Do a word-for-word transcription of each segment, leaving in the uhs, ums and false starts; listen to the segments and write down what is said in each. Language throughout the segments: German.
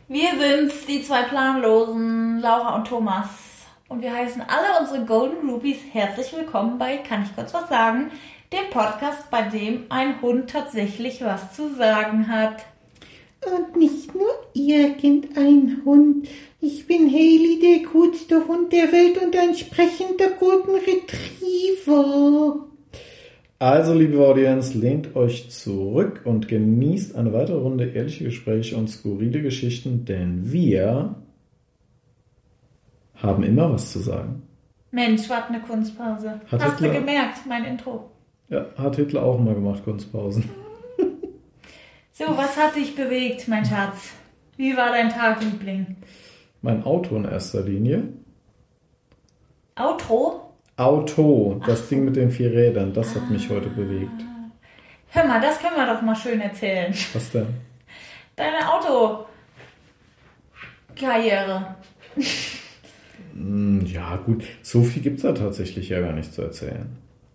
Wir sind's, die zwei Planlosen, Laura und Thomas. Und wir heißen alle unsere Golden Rupees herzlich willkommen bei Kann ich kurz was sagen? Dem Podcast, bei dem ein Hund tatsächlich was zu sagen hat. Und nicht nur irgendein Hund. Ich bin Haley, der coolste Hund der Welt und ein sprechender Golden Retriever. Also, liebe Audience, lehnt euch zurück und genießt eine weitere Runde ehrliche Gespräche und skurrile Geschichten, denn wir haben immer was zu sagen. Mensch, warte eine Kunstpause. Hat Hast Hitler, du gemerkt, mein Intro? Ja, hat Hitler auch mal gemacht, Kunstpausen. So, was hat dich bewegt, mein Schatz? Wie war dein Tag, Liebling? Mein Auto in erster Linie. Outro? Auto, das Ach. Ding mit den vier Rädern, das hat mich heute bewegt. Hör mal, das können wir doch mal schön erzählen. Was denn? Deine Autokarriere. Hm, ja, gut, so viel gibt es da tatsächlich ja gar nicht zu erzählen.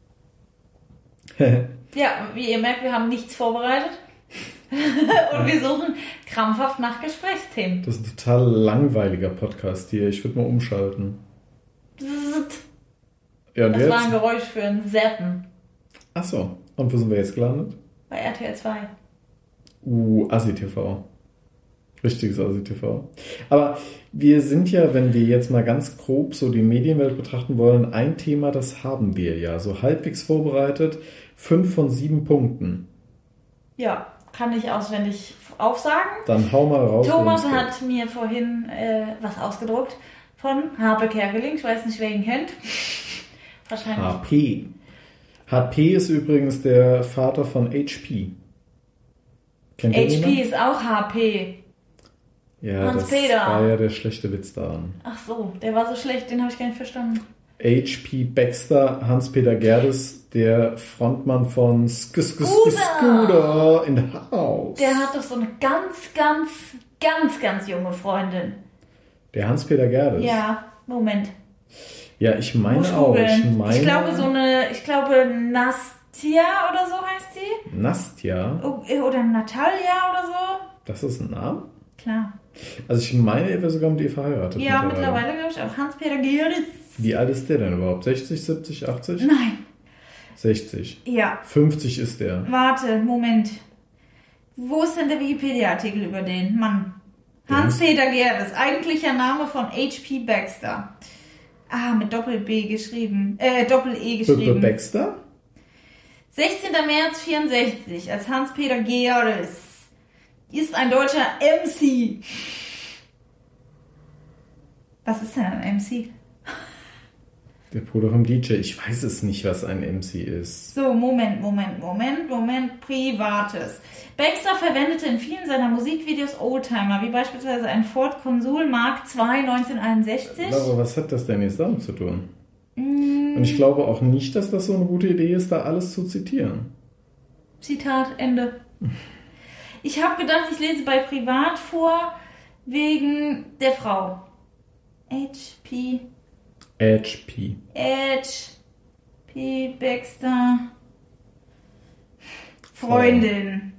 Ja, wie ihr merkt, wir haben nichts vorbereitet. Und wir suchen krampfhaft nach Gesprächsthemen. Das ist ein total langweiliger Podcast hier. Ich würde mal umschalten. Bzzzt. Ja, und Das jetzt? war ein Geräusch für ein Zappen. Achso, und wo sind wir jetzt gelandet? Bei R T L zwei. Uh, Assi-T V. Richtiges Assi-T V. Aber wir sind ja, wenn wir jetzt mal ganz grob so die Medienwelt betrachten wollen, ein Thema, das haben wir ja. So halbwegs vorbereitet. Fünf von sieben Punkten. Ja, kann ich auswendig aufsagen. Dann hau mal raus. Thomas hat mir vorhin äh, was ausgedruckt von Harpe Kerkeling. Ich weiß nicht, wer ihn kennt. Wahrscheinlich. H P. H P ist übrigens der Vater von H P. Kennt ihr H P jemand? ist auch H P. Ja, Hans das Peter. war ja der schlechte Witz daran. Ach so, der war so schlecht, den habe ich gar nicht verstanden. H P Baxter, Hans-Peter Gerdes, der Frontmann von Sk Sk Sk Scooter in the House. Der hat doch so eine ganz, ganz, ganz, ganz junge Freundin. Der Hans-Peter Gerdes? Ja, Moment. Ja, ich Muss meine auch. Ich, googeln. meine, ich glaube so eine, ich glaube Nastia oder so heißt sie. Nastja? Oder Natalia oder so. Das ist ein Name? Klar. Also ich meine, er wäre sogar mit ihr verheiratet. Ja, mittlerweile glaube ich auch. Hans-Peter Gerdes. Wie alt ist der denn überhaupt? sechzig, siebzig, achtzig? Nein. sechzig. Ja. fünfzig ist der. Warte, Moment. Wo ist denn der Wikipedia-Artikel über den? Mann. Hans-Peter Gerdes. Eigentlicher Name von H P Baxter. Ah, mit Doppel-B geschrieben. Äh, Doppel-E geschrieben. Baxter? sechzehnter März vierundsechzig als Hans-Peter Gerdes. Ist ein deutscher M C. Was ist denn ein M C? Der Bruder vom D J. Ich weiß es nicht, was ein M C ist. So, Moment, Moment, Moment, Moment. Privates. Baxter verwendete in vielen seiner Musikvideos Oldtimer, wie beispielsweise ein Ford Consul Mark zwei neunzehnhunderteinundsechzig. Aber was hat das denn jetzt damit zu tun? Mm. Und ich glaube auch nicht, dass das so eine gute Idee ist, da alles zu zitieren. Zitat, Ende. Ich habe gedacht, ich lese bei Privat vor, wegen der Frau. H P H P. H P Baxter. Freundin.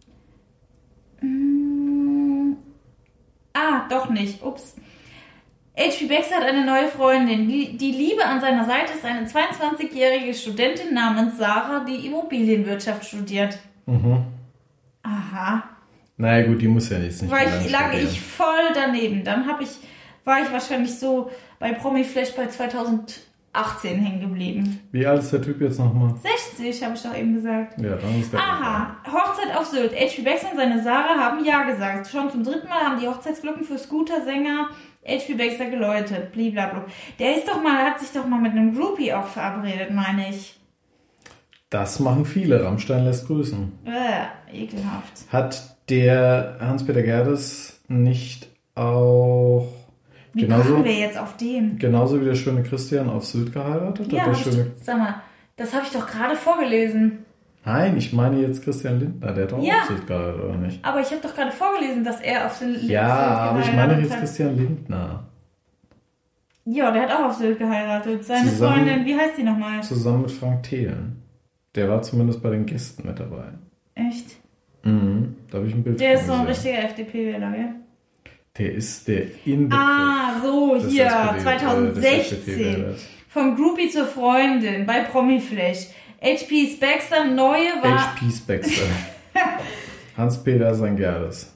Mm. Ah, doch nicht. Ups. H P Baxter hat eine neue Freundin. Die, die Liebe an seiner Seite ist eine zweiundzwanzigjährige Studentin namens Sarah, die Immobilienwirtschaft studiert. Mhm. Aha. Naja gut, die muss ja jetzt nicht War mehr ich, lange lag studieren. ich voll daneben. Dann hab ich, war ich wahrscheinlich so bei Promiflash bei zweitausendachtzehn hängen geblieben. Wie alt ist der Typ jetzt nochmal? sechzig, habe ich doch eben gesagt. Ja, dann ist der... Aha, Hochzeit auf Sylt. H P Baxter und seine Sarah haben Ja gesagt. Schon zum dritten Mal haben die Hochzeitsglocken für Scooter-Sänger H P Baxter geläutet. Blablabla. Der ist doch mal, hat sich doch mal mit einem Groupie auch verabredet, meine ich. Das machen viele. Rammstein lässt grüßen. Äh, ekelhaft. Hat der Hans-Peter Gerdes nicht auch... Wie genauso, kommen wir jetzt auf den? genauso wie der schöne Christian auf Sylt geheiratet? Ja, Hat der hab schöne... ich, sag mal, das habe ich doch gerade vorgelesen. Nein, ich meine jetzt Christian Lindner. Der hat auch Ja. auf Sylt geheiratet, oder nicht? Aber ich habe doch gerade vorgelesen, dass er auf Sylt Ja, aber ich meine jetzt hat. Christian Lindner. Ja, der hat auch auf Sylt geheiratet. Seine Zusammen- Freundin, wie heißt die nochmal? Zusammen mit Frank Thelen. Der war zumindest bei den Gästen mit dabei. Echt? Mhm, da habe ich ein Bild Der von ist so ein gesehen. richtiger F D P-Wähler, gell? Der ist der Inbegriff. Ah, so, des hier, S P D, zwanzig sechzehn. äh, des S P D-Wählers. Vom Groupie zur Freundin bei Promiflash. H P Baxter, neue war... H P Baxter. Hans-Peter Sangerles.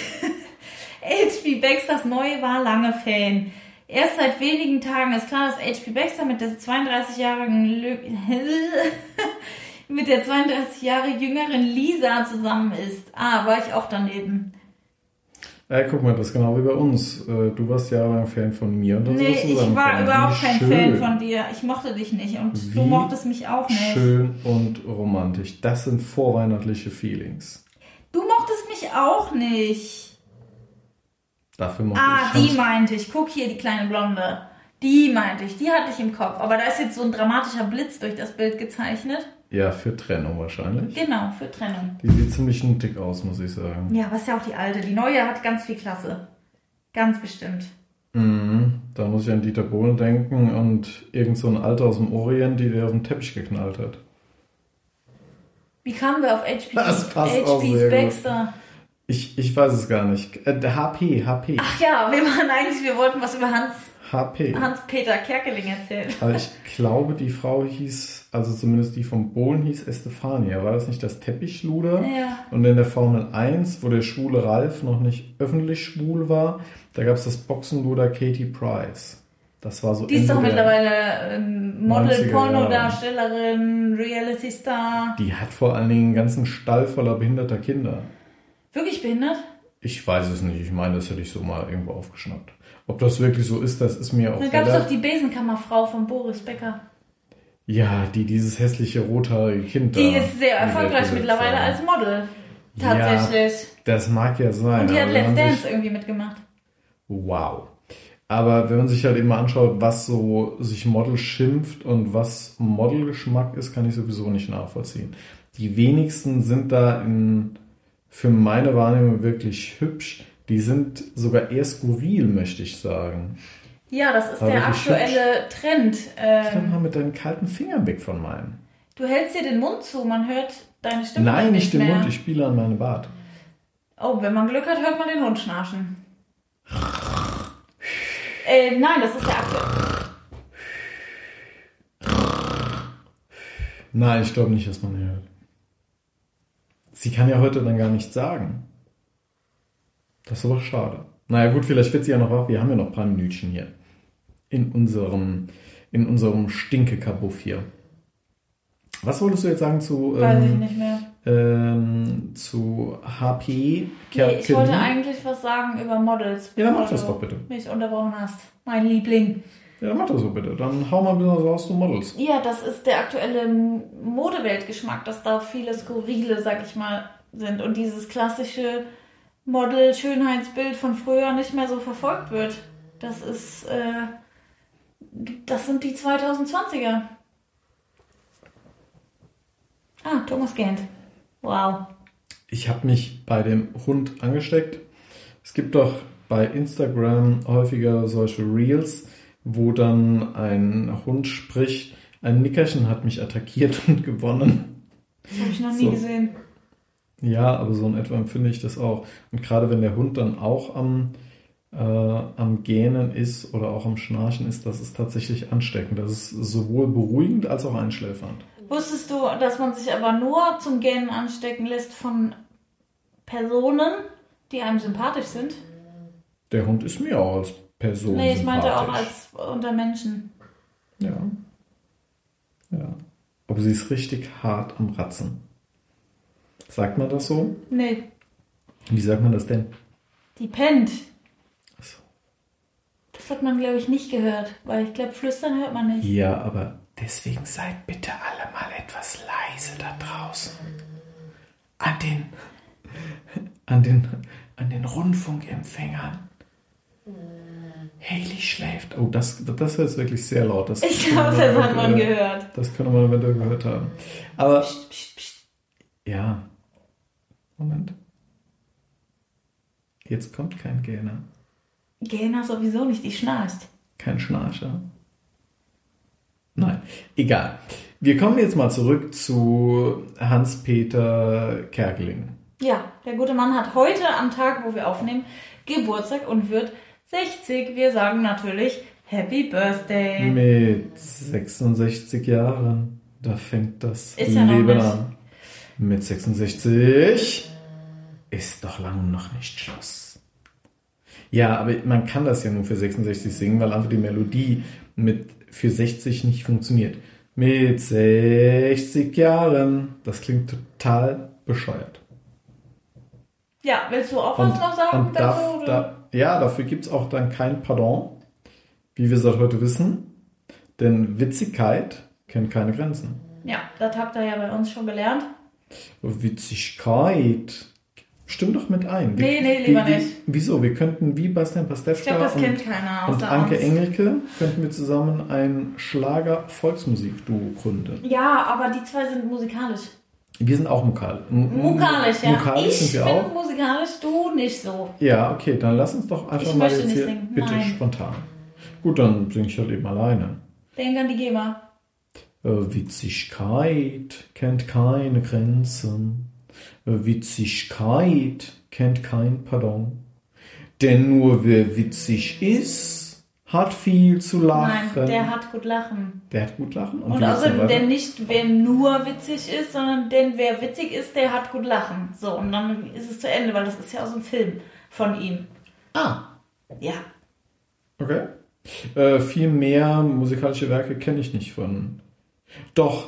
H P Baxters neue war lange Fan. Erst seit wenigen Tagen ist klar, dass H P Baxter mit der zweiunddreißigjährigen Lö- mit der zweiunddreißig Jahre jüngeren Lisa zusammen ist. Ah, war ich auch daneben. Ja, guck mal, das ist genau wie bei uns. Äh, Du warst jahrelang Fan von mir und dann Nee, sind wir ich zusammen war Fan. überhaupt Wie kein schön. Fan von dir. Ich mochte dich nicht und Wie du mochtest mich auch nicht. Schön und romantisch. Das sind vorweihnachtliche Feelings. Du mochtest mich auch nicht. Dafür mochte Ah, ich die Hans- meinte ich. Guck hier, die kleine Blonde. Die meinte ich. Die hatte ich im Kopf. Aber da ist jetzt so ein dramatischer Blitz durch das Bild gezeichnet. Ja, für Trennung wahrscheinlich. Genau, für Trennung. Die sieht ziemlich nuttig aus, muss ich sagen. Ja, was ist ja auch die alte. Die neue hat ganz viel Klasse. Ganz bestimmt. Mhm. Da muss ich an Dieter Bohlen denken und irgend so ein Alter aus dem Orient, die der auf den Teppich geknallt hat. Wie kamen wir auf H P? Das passt auch H P sehr gut. Baxter. Ich, ich weiß es gar nicht. Äh, der H P, H P. Ach ja, wir waren eigentlich, wir wollten was über Hans, H P. Hans-Peter Kerkeling erzählen. Aber ich glaube, die Frau hieß, also zumindest die vom Bohlen hieß Estefania. War das nicht das Teppichluder? Ja. Und in der Formel eins, wo der schwule Ralf noch nicht öffentlich schwul war, da gab es das Boxenluder Katie Price. Das war so Die ist doch Ende der- mittlerweile ähm, Model, neunziger Pornodarstellerin, Reality-Star. Die hat vor allen Dingen einen ganzen Stall voller behinderter Kinder. Wirklich behindert? Ich weiß es nicht. Ich meine, das hätte ich so mal irgendwo aufgeschnappt. Ob das wirklich so ist, das ist mir auch Dann gab es rela- doch die Besenkammerfrau von Boris Becker. Ja, die dieses hässliche rothaarige Kind Die da ist sehr in die Welt erfolgreich gesetzt mittlerweile haben. als Model. Tatsächlich. Das mag ja sein. Und die hat aber wenn Let's man Dance sich- irgendwie mitgemacht. Wow. Aber wenn man sich halt eben mal anschaut, was so sich Model schimpft und was Modelgeschmack ist, kann ich sowieso nicht nachvollziehen. Die wenigsten sind da in, für meine Wahrnehmung wirklich hübsch. Die sind sogar eher skurril, möchte ich sagen. Ja, das ist Aber der wirklich aktuelle Trend. Dann Ähm, mal mit deinen kalten Fingern weg von meinem. du hältst dir den Mund zu, man hört deine Stimme Nein, nicht den mehr. Mund, ich spiele an meinem Bart. Oh, wenn man Glück hat, hört man den Hund schnarchen. äh, nein, das ist der aktuelle. Nein, ich glaube nicht, dass man hört. Sie kann ja heute dann gar nichts sagen. Das ist aber schade. Naja gut, vielleicht wird sie ja noch wach. Wir haben ja noch ein paar Minütchen hier. In unserem, in unserem Stinkekabuff hier. Was wolltest du jetzt sagen zu, Weiß ich ähm, nicht mehr. ähm, zu H P? Nee, ich Kerkeling? wollte eigentlich was sagen über Models. Ja, dann mach bevor das du doch bitte. Mich unterbrochen hast. Mein Liebling. Ja, dann mach das so bitte. Dann hau mal ein bisschen raus zu Models. Ja, das ist der aktuelle Modeweltgeschmack, dass da viele Skurrile, sag ich mal, sind und dieses klassische Model-Schönheitsbild von früher nicht mehr so verfolgt wird. Das ist, äh, das sind die zweitausendzwanziger. Ah, Thomas Gant. Wow. Ich habe mich bei dem Hund angesteckt. Es gibt doch bei Instagram häufiger solche Reels, wo dann ein Hund spricht, ein Nickerchen hat mich attackiert und gewonnen. Das habe ich noch nie So. gesehen. Ja, aber so in etwa empfinde ich das auch. Und gerade wenn der Hund dann auch am, äh, am Gähnen ist oder auch am Schnarchen ist, das ist tatsächlich ansteckend. Das ist sowohl beruhigend als auch einschläfernd. Wusstest du, dass man sich aber nur zum Gähnen anstecken lässt von Personen, die einem sympathisch sind? Der Hund ist mir auch als Person Nee, ich meinte auch sympathisch. als unter Menschen. Ja. Ja. Aber sie ist richtig hart am Ratzen. Sagt man das so? Nee, Wie sagt man das denn? die pennt. Achso. Das hat man, glaube ich, nicht gehört, weil ich glaube, flüstern hört man nicht. Ja, aber deswegen seid bitte alle mal etwas leise da draußen. An den, an den, an den Rundfunkempfängern. Hailey schläft. Oh, das, das ist wirklich sehr laut. Das Ich glaube, das hat man äh, gehört. Das könnte man eventuell gehört haben. Aber, Psst, psst, psst. ja. Moment. Jetzt kommt kein Gähner. Gena sowieso nicht, die schnarcht. Kein Schnarcher. Nein, egal. Wir kommen jetzt mal zurück zu Hans-Peter Kerkeling. Ja, der gute Mann hat heute am Tag, wo wir aufnehmen, Geburtstag und wird sechzig. Wir sagen natürlich Happy Birthday. Mit sechsundsechzig Jahren, da fängt das Ist ja noch Leben nicht. an. Mit sechsundsechzig ist doch lange noch nicht Schluss. Ja, aber man kann das ja nur für sechsundsechzig singen, weil einfach die Melodie mit für sechzig nicht funktioniert. Mit sechzig Jahren, das klingt total bescheuert. Ja, willst du auch was noch sagen und dazu? darf, oder? da, ja, dafür gibt es auch dann kein Pardon, wie wir seit heute wissen. Denn Witzigkeit kennt keine Grenzen. Ja, das habt ihr ja bei uns schon gelernt. Witzigkeit. Stimm doch mit ein. Nee, nee, lieber wie, wie, nicht. Wieso? Wir könnten wie Bastian Ich Pastewka glaube, das und, kennt keiner und außer Anke uns. Engelke könnten wir zusammen ein Schlager-Volksmusik-Duo gründen. Ja, aber die zwei sind musikalisch. Wir sind auch mukal. M- Musikalisch, ja. Musikalisch Ich sind wir bin auch. musikalisch, du nicht so. Ja, okay, dann lass uns doch einfach Ich mal möchte jetzt nicht hier singen, bitte nein. spontan. Gut, dann singe ich halt eben alleine. Denk an die GEMA. Äh, Witzigkeit kennt keine Grenzen. Äh, Witzigkeit kennt kein Pardon. Denn nur wer witzig ist, hat viel zu lachen. Nein, der hat gut lachen. Der hat gut lachen. Und wie geht's dann außerdem, weiter? denn nicht wer nur witzig ist, sondern denn wer witzig ist, der hat gut lachen. So, und dann ist es zu Ende, weil das ist ja aus einem Film von ihm. Ah, Ja. okay. Äh, viel mehr musikalische Werke kenne ich nicht von. Doch.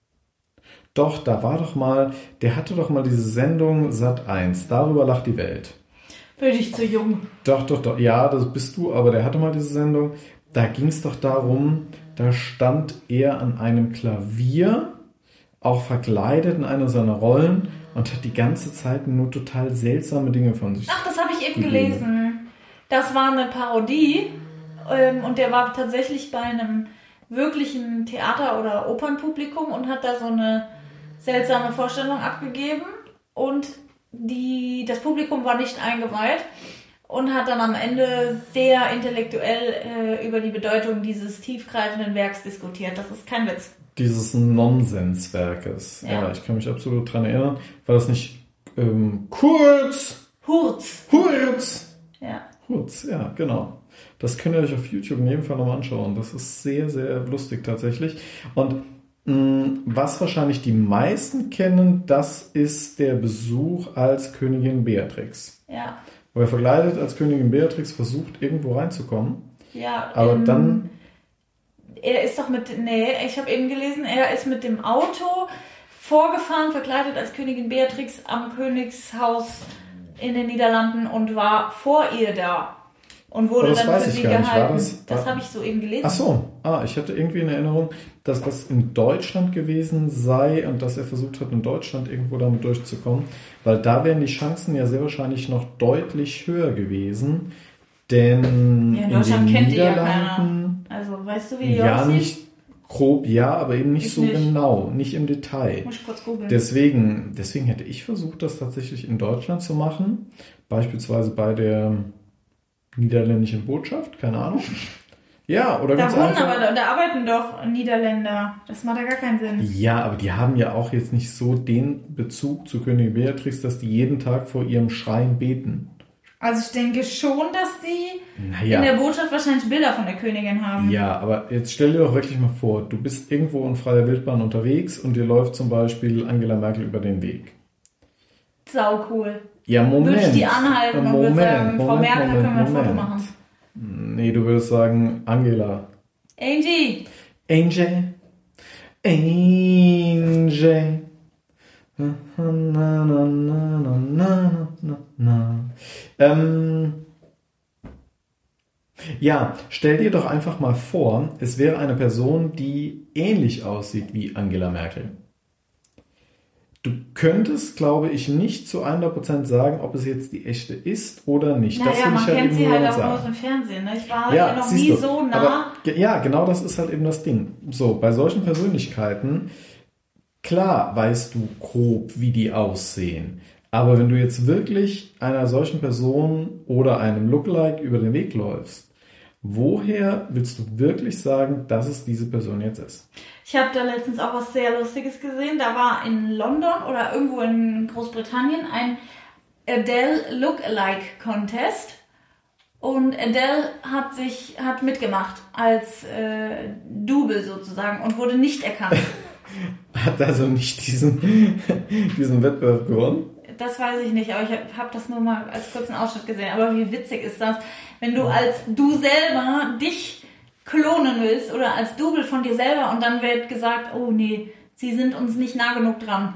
Doch, da war doch mal, der hatte doch mal diese Sendung Sat eins. Darüber lacht die Welt. Bin ich zu jung. Doch, doch, doch. Ja, das bist du, aber der hatte mal diese Sendung. Da ging es doch darum, da stand er an einem Klavier, auch verkleidet in einer seiner Rollen und hat die ganze Zeit nur total seltsame Dinge von sich. Ach, das habe ich eben gegeben. gelesen. Das war eine Parodie ähm, und der war tatsächlich bei einem wirklichen Theater- oder Opernpublikum und hat da so eine seltsame Vorstellung abgegeben und die, das Publikum war nicht eingeweiht und hat dann am Ende sehr intellektuell äh, über die Bedeutung dieses tiefgreifenden Werks diskutiert. Das ist kein Witz. Dieses Nonsenswerkes. Ja. Ja. Ich kann mich absolut dran erinnern. War das nicht ähm, Kurz? Hurz. Kurz! Ja. Kurz, ja, genau. Das könnt ihr euch auf YouTube in jedem Fall nochmal anschauen. Das ist sehr, sehr lustig tatsächlich. Und mh, was wahrscheinlich die meisten kennen, das ist der Besuch als Königin Beatrix. Ja. Wo er verkleidet als Königin Beatrix versucht, irgendwo reinzukommen. Ja. Aber ähm, dann, Er ist doch mit, nee, ich habe eben gelesen, er ist mit dem Auto vorgefahren, verkleidet als Königin Beatrix am Königshaus in den Niederlanden und war vor ihr da und wurde Oh, das dann weiß für ich sie gar nicht. War gehalten. das- Das, war- habe ich so eben gelesen. ach so, ah, ich hatte irgendwie in Erinnerung, dass das in Deutschland gewesen sei und dass er versucht hat, in Deutschland irgendwo damit durchzukommen, weil da wären die Chancen ja sehr wahrscheinlich noch deutlich höher gewesen, denn Ja, in in Deutschland den kennt die ja Niederlanden, Also, weißt du, wie die ja, aussieht? nicht grob, ja, aber eben nicht Ich so nicht. genau, nicht im Detail. Muss ich kurz googeln. Deswegen, deswegen hätte ich versucht, das tatsächlich in Deutschland zu machen, beispielsweise bei der niederländischen Botschaft, keine Ahnung. Ja, oder Da ganz wohnen einfach. aber, da, da arbeiten doch Niederländer. Das macht ja gar keinen Sinn. Ja, aber die haben ja auch jetzt nicht so den Bezug zu Königin Beatrix, dass die jeden Tag vor ihrem Schrein beten. Also ich denke schon, dass die in Naja, der Botschaft wahrscheinlich Bilder von der Königin haben. ja, aber jetzt stell dir doch wirklich mal vor, du bist irgendwo in freier Wildbahn unterwegs und dir läuft zum Beispiel Angela Merkel über den Weg. Sau cool. Ja, Moment. Würde ich die anhalten und würde sagen, Frau Moment, Merkel, Moment, können wir ein Foto Moment. machen? Nee, du würdest sagen, Angela. Angie! Angel. Angel. Na, na, na, na, na, na, na. Ähm, ja, stell dir doch einfach mal vor, es wäre eine Person, die ähnlich aussieht wie Angela Merkel. Du könntest, glaube ich, nicht zu hundert Prozent sagen, ob es jetzt die echte ist oder nicht. Das Naja, will man ich halt kennt eben sie nur halt damit auch sagen. aus dem Fernsehen. Ne? Ich war Ja, ja noch siehst nie du. so nah. Aber, ge- ja, genau das ist halt eben das Ding. So, bei solchen Persönlichkeiten, klar weißt du grob, wie die aussehen. Aber wenn du jetzt wirklich einer solchen Person oder einem Lookalike über den Weg läufst Woher willst du wirklich sagen, dass es diese Person jetzt ist? Ich habe da letztens auch was sehr Lustiges gesehen. Da war in London oder irgendwo in Großbritannien ein Adele Lookalike Contest. Und Adele hat sich hat mitgemacht als äh, Double sozusagen und wurde nicht erkannt. Hat also nicht diesen, diesen Wettbewerb gewonnen? Das weiß ich nicht, aber ich habe hab das nur mal als kurzen Ausschnitt gesehen. Aber wie witzig ist das, wenn du als du selber dich klonen willst oder als Double von dir selber und dann wird gesagt, oh nee, sie sind uns nicht nah genug dran.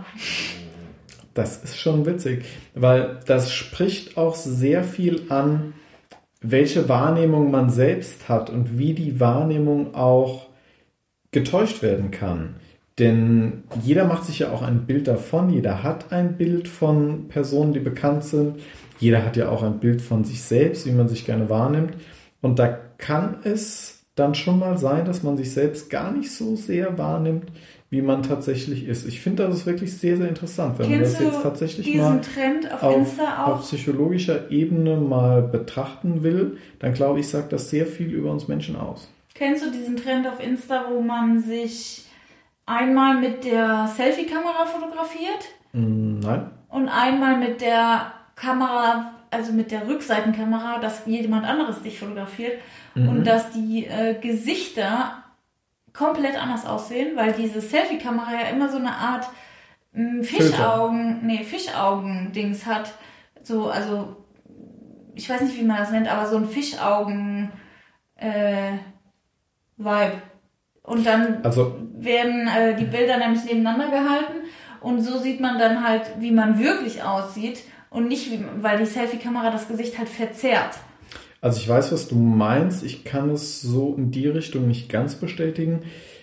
Das ist schon witzig, weil das spricht auch sehr viel an, welche Wahrnehmung man selbst hat und wie die Wahrnehmung auch getäuscht werden kann. Denn jeder macht sich ja auch ein Bild davon, jeder hat ein Bild von Personen, die bekannt sind, jeder hat ja auch ein Bild von sich selbst, wie man sich gerne wahrnimmt. Und da kann es dann schon mal sein, dass man sich selbst gar nicht so sehr wahrnimmt, wie man tatsächlich ist. Ich finde, das ist wirklich sehr, sehr interessant, wenn Kennst man das jetzt tatsächlich diesen mal Trend auf, auf, Insta auch? auf psychologischer Ebene mal betrachten will, dann glaube ich, sagt das sehr viel über uns Menschen aus. Kennst du diesen Trend auf Insta, wo man sich einmal mit der Selfie-Kamera fotografiert? Mm, nein. Und einmal mit der Kamera, also mit der Rückseitenkamera, dass jemand anderes dich fotografiert mhm. und dass die äh, Gesichter komplett anders aussehen, weil diese Selfie-Kamera ja immer so eine Art mh, Fischaugen, nee, Fischaugen-Dings hat. So, also, ich weiß nicht, wie man das nennt, aber so ein Fischaugen äh, Vibe. Und dann also, werden äh, die Bilder nämlich nebeneinander gehalten und so sieht man dann halt, wie man wirklich aussieht und nicht, wie, weil die Selfie-Kamera das Gesicht halt verzerrt. Also ich weiß, was du meinst. Ich kann es so in die Richtung nicht ganz bestätigen.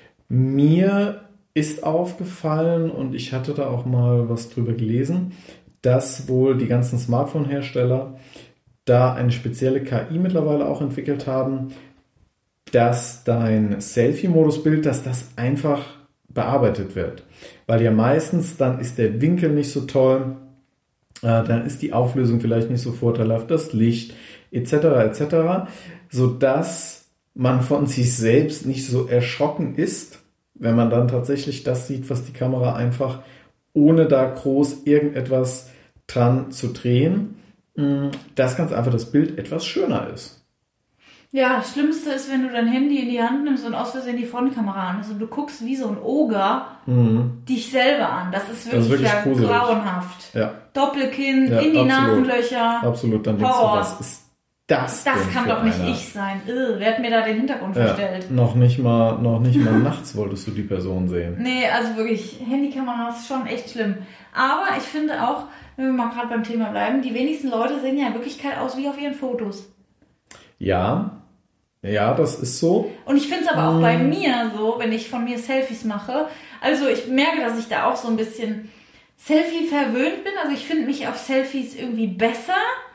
Mir ist aufgefallen und ich hatte da auch mal was drüber gelesen, dass wohl die ganzen Smartphone-Hersteller da eine spezielle K I mittlerweile auch entwickelt haben, dass dein Selfie-Modus-Bild, dass das einfach bearbeitet wird. Weil ja meistens dann ist der Winkel nicht so toll, äh, dann ist die Auflösung vielleicht nicht so vorteilhaft, das Licht et cetera et cetera, sodass man von sich selbst nicht so erschrocken ist, wenn man dann tatsächlich das sieht, was die Kamera einfach, ohne da groß irgendetwas dran zu drehen, dass ganz einfach das Bild etwas schöner ist. Ja, das Schlimmste ist, wenn du dein Handy in die Hand nimmst und aus Versehen die Frontkamera an. Also du guckst wie so ein Oger mhm. dich selber an. Das ist wirklich, das ist wirklich ja grauenhaft. Ja. Doppelkinn, ja, in die absolut. Nasenlöcher. Absolut, dann denkst Horror. du, was ist das Das denn kann für doch nicht einer? ich sein. Irr, wer hat mir da den Hintergrund ja, verstellt? Noch nicht mal, noch nicht mal nachts wolltest du die Person sehen. Nee, also wirklich, Handykamera ist schon echt schlimm. Aber ich finde auch, wenn wir mal gerade beim Thema bleiben, die wenigsten Leute sehen ja in Wirklichkeit aus wie auf ihren Fotos. Ja, ja, das ist so. Und ich finde es aber auch hm. bei mir so, wenn ich von mir Selfies mache. Also ich merke, dass ich da auch so ein bisschen Selfie verwöhnt bin. Also ich finde mich auf Selfies irgendwie besser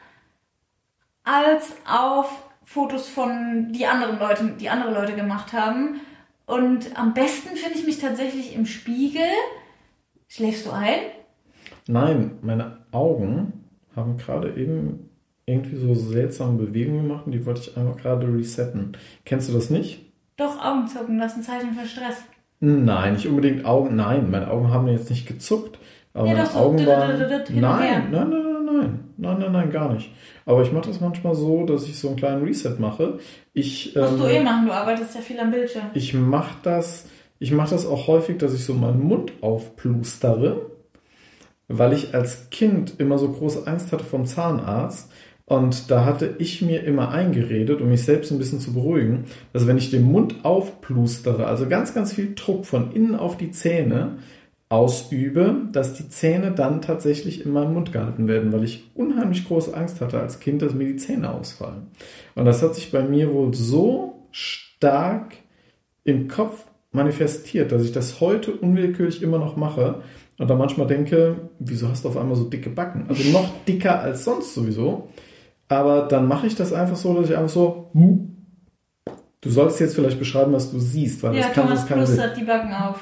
als auf Fotos von die anderen Leute, die andere Leute gemacht haben. Und am besten finde ich mich tatsächlich im Spiegel. Schläfst du ein? Nein, meine Augen haben gerade eben irgendwie so seltsame Bewegungen gemacht und die wollte ich einfach gerade resetten. Kennst du das nicht? Doch, Augenzucken, das ist ein Zeichen für Stress. Nein, nicht unbedingt Augen. Nein, meine Augen haben jetzt nicht gezuckt. Aber ja, meine doch so Augen waren... Nein, nein, nein, nein, nein, nein, nein, nein, gar nicht. Aber ich mache das manchmal so, dass ich so einen kleinen Reset mache. Ich, Musst ähm, du eh machen, du arbeitest ja viel am Bildschirm. Ich mache das, ich mache das auch häufig, dass ich so meinen Mund aufplustere, weil ich als Kind immer so große Angst hatte vom Zahnarzt. Und da hatte ich mir immer eingeredet, um mich selbst ein bisschen zu beruhigen, dass wenn ich den Mund aufplustere, also ganz, ganz viel Druck von innen auf die Zähne ausübe, dass die Zähne dann tatsächlich in meinem Mund gehalten werden, weil ich unheimlich große Angst hatte als Kind, dass mir die Zähne ausfallen. Und das hat sich bei mir wohl so stark im Kopf manifestiert, dass ich das heute unwillkürlich immer noch mache und dann manchmal denke, wieso hast du auf einmal so dicke Backen? Also noch dicker als sonst sowieso. Aber dann mache ich das einfach so, dass ich einfach so, hm. Du solltest jetzt vielleicht beschreiben, was du siehst, weil ja, das kann Thomas das kann plustert die Backen auf.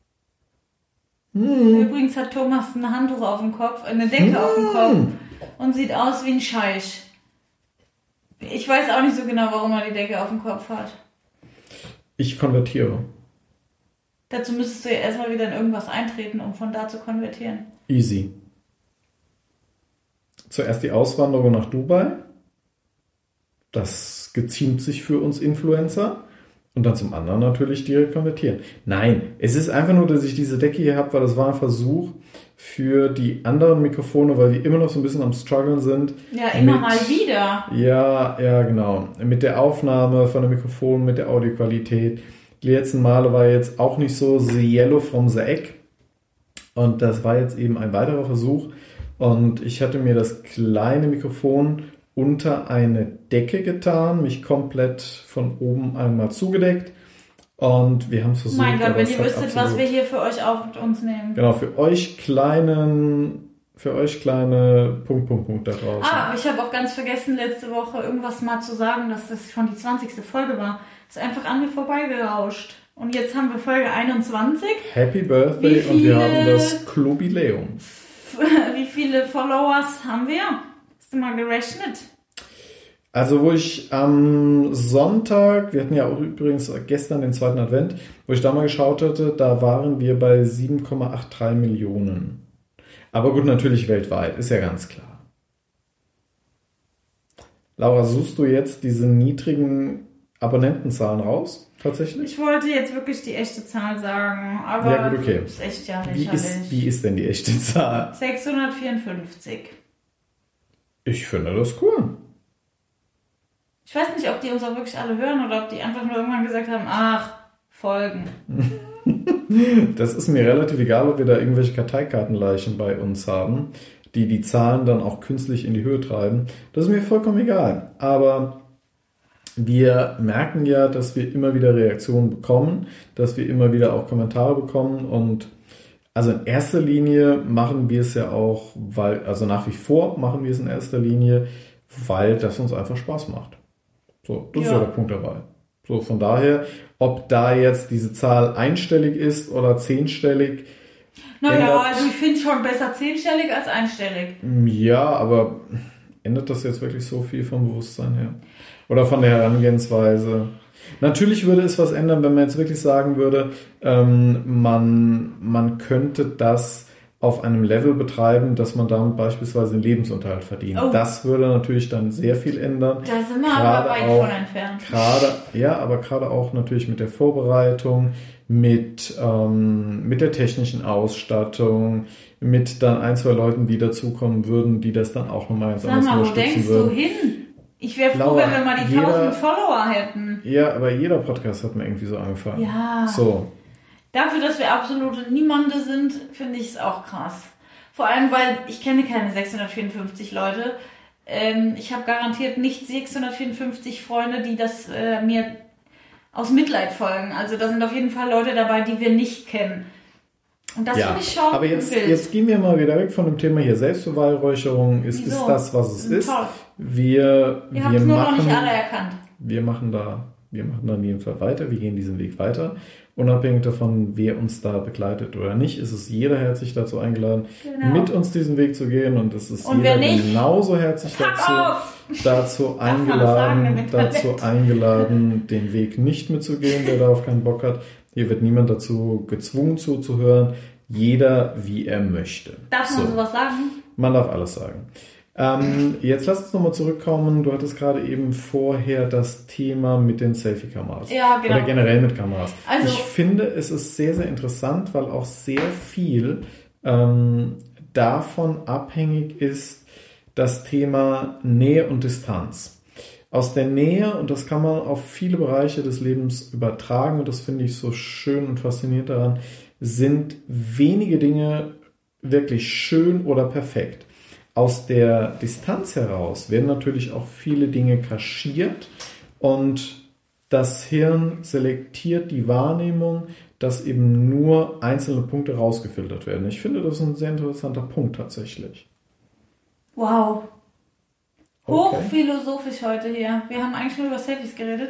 Hm. Übrigens hat Thomas ein Handtuch auf dem Kopf, eine Decke hm. auf dem Kopf und sieht aus wie ein Scheich. Ich weiß auch nicht so genau, warum er die Decke auf dem Kopf hat. Ich konvertiere. Dazu müsstest du ja erstmal wieder in irgendwas eintreten, um von da zu konvertieren. Easy. Zuerst die Auswanderung nach Dubai. Das geziemt sich für uns Influencer. Und dann zum anderen natürlich direkt konvertieren. Nein, es ist einfach nur, dass ich diese Decke hier habe, weil das war ein Versuch für die anderen Mikrofone, weil wir immer noch so ein bisschen am Struggeln sind. Ja, immer mit, mal wieder. Ja, ja, genau. Mit der Aufnahme von dem Mikrofon, mit der Audioqualität. Die letzten Male war jetzt auch nicht so the yellow from the egg. Und das war jetzt eben ein weiterer Versuch. Und ich hatte mir das kleine Mikrofon unter eine Decke getan, mich komplett von oben einmal zugedeckt und wir haben es versucht. Mein Gott, wenn ihr hat wüsstet, absolut, was wir hier für euch auf uns nehmen. Genau, für euch kleinen, für euch kleine Punkt, Punkt, Punkt da draußen. Ah, aber ich habe auch ganz vergessen, letzte Woche irgendwas mal zu sagen, dass das schon die zwanzigste Folge war. Ist einfach an mir vorbeigerauscht. Und jetzt haben wir Folge einundzwanzig. Happy Birthday und wir haben das Clubileum. Wie viele Followers haben wir? Hast du mal gerechnet? Also wo ich am Sonntag, wir hatten ja auch übrigens gestern den zweiten Advent, wo ich da mal geschaut hatte, da waren wir bei sieben Komma dreiundachtzig Millionen. Aber gut, natürlich weltweit, ist ja ganz klar. Laura, suchst du jetzt diese niedrigen Abonnentenzahlen raus, tatsächlich? Ich wollte jetzt wirklich die echte Zahl sagen, aber ja, gut, okay. ist echt ja Wie lächerlich. ist, wie ist denn die echte Zahl? sechshundertvierundfünfzig. Ich finde das cool. Ich weiß nicht, ob die uns auch wirklich alle hören oder ob die einfach nur irgendwann gesagt haben, ach, Folgen. Das ist mir relativ egal, ob wir da irgendwelche Karteikartenleichen bei uns haben, die die Zahlen dann auch künstlich in die Höhe treiben. Das ist mir vollkommen egal. Aber wir merken ja, dass wir immer wieder Reaktionen bekommen, dass wir immer wieder auch Kommentare bekommen und also in erster Linie machen wir es ja auch, weil, also nach wie vor machen wir es in erster Linie, weil das uns einfach Spaß macht. So, das ja. ist ja der Punkt dabei. So, von daher, ob da jetzt diese Zahl einstellig ist oder zehnstellig. Naja, also ich finde schon besser zehnstellig als einstellig. Ja, aber ändert das jetzt wirklich so viel vom Bewusstsein her? Oder von der Herangehensweise? Natürlich würde es was ändern, wenn man jetzt wirklich sagen würde, ähm, man, man könnte das auf einem Level betreiben, dass man damit beispielsweise den Lebensunterhalt verdient. Oh. Das würde natürlich dann sehr viel ändern. Da sind wir aber weit auch, von entfernt. Gerade, ja, aber gerade auch natürlich mit der Vorbereitung, mit, ähm, mit der technischen Ausstattung, mit dann ein, zwei Leuten, die dazukommen würden, die das dann auch nochmal ganz Sag anders mal, unterstützen würden. Wo denkst du hin? Ich wäre froh, Laura, wenn wir mal die jeder, tausend Follower hätten. Ja, aber jeder Podcast hat mir irgendwie so angefangen. Ja. So. Dafür, dass wir absolute Niemande sind, finde ich es auch krass. Vor allem, weil ich kenne keine sechshundertvierundfünfzig Leute. Ähm, ich habe garantiert nicht sechshundertvierundfünfzig Freunde, die das äh, mir aus Mitleid folgen. Also da sind auf jeden Fall Leute dabei, die wir nicht kennen. Und das ja, finde ich schon aber jetzt, jetzt gehen wir mal wieder weg von dem Thema hier Selbstbeweihräucherung. Ist, ist das, was es ist. Toll. Wir, wir haben es nur noch nicht alle erkannt. Wir machen da, wir machen da in jedem Fall weiter. Wir gehen diesen Weg weiter. Unabhängig davon, wer uns da begleitet oder nicht, ist es jeder herzlich dazu eingeladen, genau. mit uns diesen Weg zu gehen. Und es ist und jeder genauso herzlich dazu, dazu eingeladen, dazu eingeladen, den Weg nicht mitzugehen, der darauf keinen Bock hat. Hier wird niemand dazu gezwungen zuzuhören. Jeder, wie er möchte. Darf man so. sowas sagen? Man darf alles sagen. Ähm, jetzt lass uns nochmal zurückkommen. Du hattest gerade eben vorher das Thema mit den Selfie-Kameras. Ja, genau. Oder generell mit Kameras. Also, ich finde, es ist sehr, sehr interessant, weil auch sehr viel ähm, davon abhängig ist, das Thema Nähe und Distanz. Aus der Nähe, und das kann man auf viele Bereiche des Lebens übertragen, und das finde ich so schön und faszinierend daran, sind wenige Dinge wirklich schön oder perfekt. Aus der Distanz heraus werden natürlich auch viele Dinge kaschiert und das Hirn selektiert die Wahrnehmung, dass eben nur einzelne Punkte rausgefiltert werden. Ich finde, das ist ein sehr interessanter Punkt tatsächlich. Wow. Okay. Hochphilosophisch heute hier. Wir haben eigentlich nur über Selfies geredet,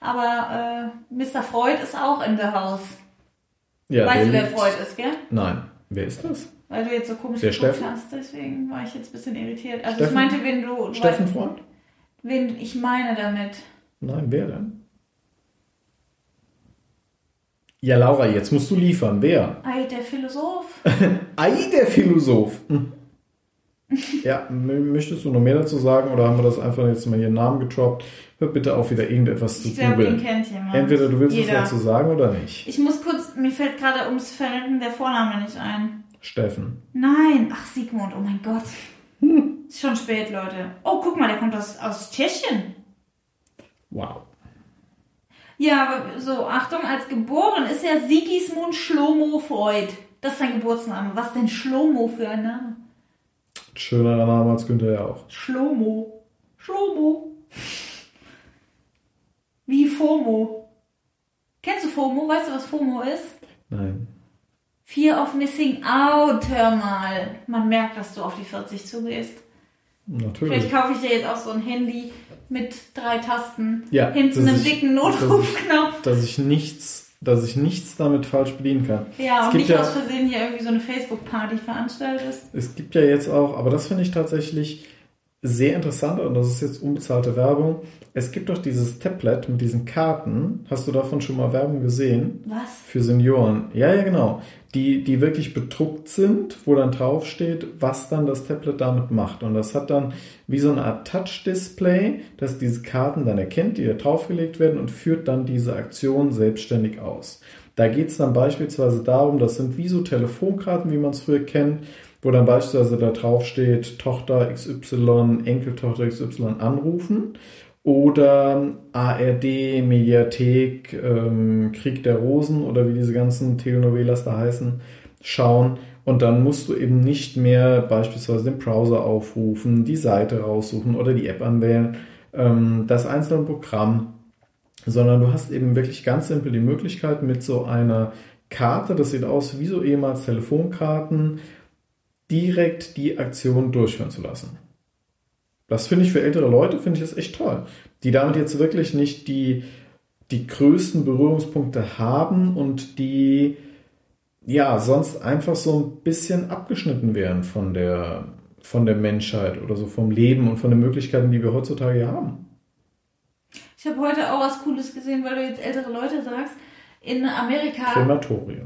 aber äh, Mister Freud ist auch in der Haus. Ja, weißt du, wer liegt... Freud ist, gell? Nein. Wer ist das? Weil du jetzt so komisch der geguckt Steffen? hast, deswegen war ich jetzt ein bisschen irritiert. Also Steffen? ich meinte, wenn du... Steffen Freund? wen ich meine damit. Nein, wer denn? Ja, Laura, jetzt musst du liefern. Wer? Ei, der Philosoph. Ei, der Philosoph. Hm. Ja, m- möchtest du noch mehr dazu sagen oder haben wir das einfach jetzt mal hier einen Namen getroppt? Hör bitte auf, wieder irgendetwas zu Ich glaube, den googeln. kennt jemand. Entweder du willst Jeder. was dazu sagen oder nicht. Ich muss kurz, mir fällt gerade ums Verwenden der Vorname nicht ein. Steffen. Nein, ach Sigmund, oh mein Gott. Ist schon spät, Leute. Oh, guck mal, der kommt aus, aus Tschechien. Wow. Ja, aber so, Achtung, als geboren ist er Sigismund Schlomo Freud. Das ist sein Geburtsname. Was denn Schlomo für ein Name? Schönerer Name als Günther ja auch. Schlomo. Schlomo. Wie FOMO. Kennst du FOMO? Weißt du, was FOMO ist? Nein. Fear of Missing Out, hör mal. Man merkt, dass du auf die vierzig zugehst. Natürlich. Vielleicht kaufe ich dir jetzt auch so ein Handy mit drei Tasten. Ja, hinten dass einem ich- dicken Notrufknopf. Dass ich nichts, dass ich nichts damit falsch bedienen kann. Ja, Es und gibt nicht ja- aus Versehen hier irgendwie so eine Facebook-Party veranstaltest. Es gibt ja jetzt auch, aber das finde ich tatsächlich sehr interessant und das ist jetzt unbezahlte Werbung. Es gibt doch dieses Tablet mit diesen Karten. Hast du davon schon mal Werbung gesehen? Was? Für Senioren. Ja, ja, genau. Die, die wirklich bedruckt sind, wo dann draufsteht, was dann das Tablet damit macht. Und das hat dann wie so eine Art Touch-Display, das diese Karten dann erkennt, die da draufgelegt werden und führt dann diese Aktion selbstständig aus. Da geht es dann beispielsweise darum, das sind wie so Telefonkarten, wie man es früher kennt, wo dann beispielsweise da drauf steht, Tochter X Y, Enkeltochter X Y anrufen oder A R D, Mediathek, ähm, Krieg der Rosen oder wie diese ganzen Telenovelas da heißen, schauen und dann musst du eben nicht mehr beispielsweise den Browser aufrufen, die Seite raussuchen oder die App anwählen, ähm, das einzelne Programm, sondern du hast eben wirklich ganz simpel die Möglichkeit mit so einer Karte, das sieht aus wie so ehemals Telefonkarten, direkt die Aktion durchführen zu lassen. Das finde ich für ältere Leute, finde ich das echt toll, die damit jetzt wirklich nicht die, die größten Berührungspunkte haben und die ja sonst einfach so ein bisschen abgeschnitten wären von der, von der Menschheit oder so vom Leben und von den Möglichkeiten, die wir heutzutage hier haben. Ich habe heute auch was Cooles gesehen, weil du jetzt ältere Leute sagst. In Amerika... Krematorium.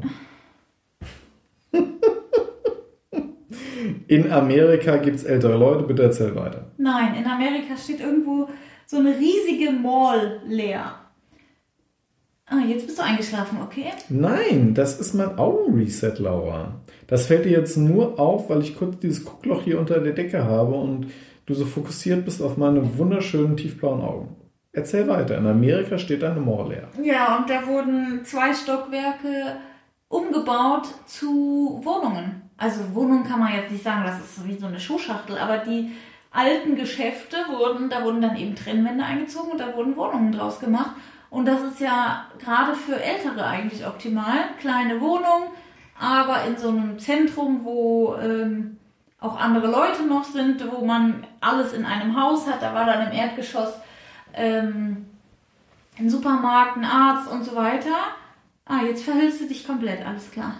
In Amerika gibt es ältere Leute, bitte erzähl weiter. Nein, in Amerika steht irgendwo so eine riesige Mall leer. Ah, jetzt bist du eingeschlafen, okay? Nein, das ist mein Augenreset, Laura. Das fällt dir jetzt nur auf, weil ich kurz dieses Guckloch hier unter der Decke habe und du so fokussiert bist auf meine wunderschönen tiefblauen Augen. Erzähl weiter. In Amerika steht eine Mall leer. Ja, und da wurden zwei Stockwerke umgebaut zu Wohnungen. Also Wohnungen kann man jetzt nicht sagen, das ist wie so eine Schuhschachtel, aber die alten Geschäfte wurden, da wurden dann eben Trennwände eingezogen und da wurden Wohnungen draus gemacht. Und das ist ja gerade für Ältere eigentlich optimal. Kleine Wohnung, aber in so einem Zentrum, wo ähm, auch andere Leute noch sind, wo man alles in einem Haus hat. Da war dann im Erdgeschoss ähm, ein Supermarkt, ein Arzt und so weiter. Ah, jetzt verhüllst du dich komplett, alles klar.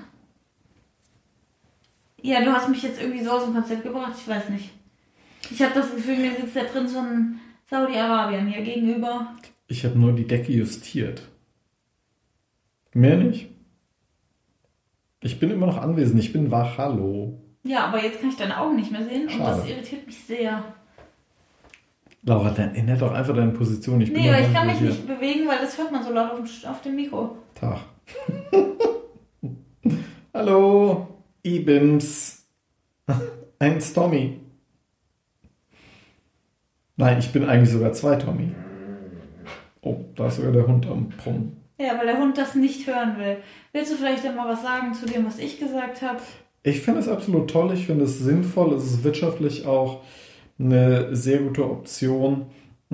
Ja, du hast mich jetzt irgendwie so aus dem Konzept gebracht, ich weiß nicht. Ich habe das Gefühl, mir sitzt der Prinz von Saudi-Arabien hier gegenüber. Ich habe nur die Decke justiert. Mehr nicht. Ich bin immer noch anwesend, ich bin wach, hallo. Ja, aber jetzt kann ich deine Augen nicht mehr sehen und Schade. das irritiert mich sehr. Laura, dann ändert doch einfach deine Position. Ich bin Nee, doch aber ich noch kann mich hier. nicht bewegen, weil das hört man so laut auf dem, auf dem Mikro. Tag. Hallo, Ibims. Eins Tommy. Nein, ich bin eigentlich sogar zwei Tommy. Oh, da ist sogar der Hund am Brummen. Ja, weil der Hund das nicht hören will. Willst du vielleicht dann mal was sagen zu dem, was ich gesagt habe? Ich finde es absolut toll, ich finde es sinnvoll, es ist wirtschaftlich auch eine sehr gute Option.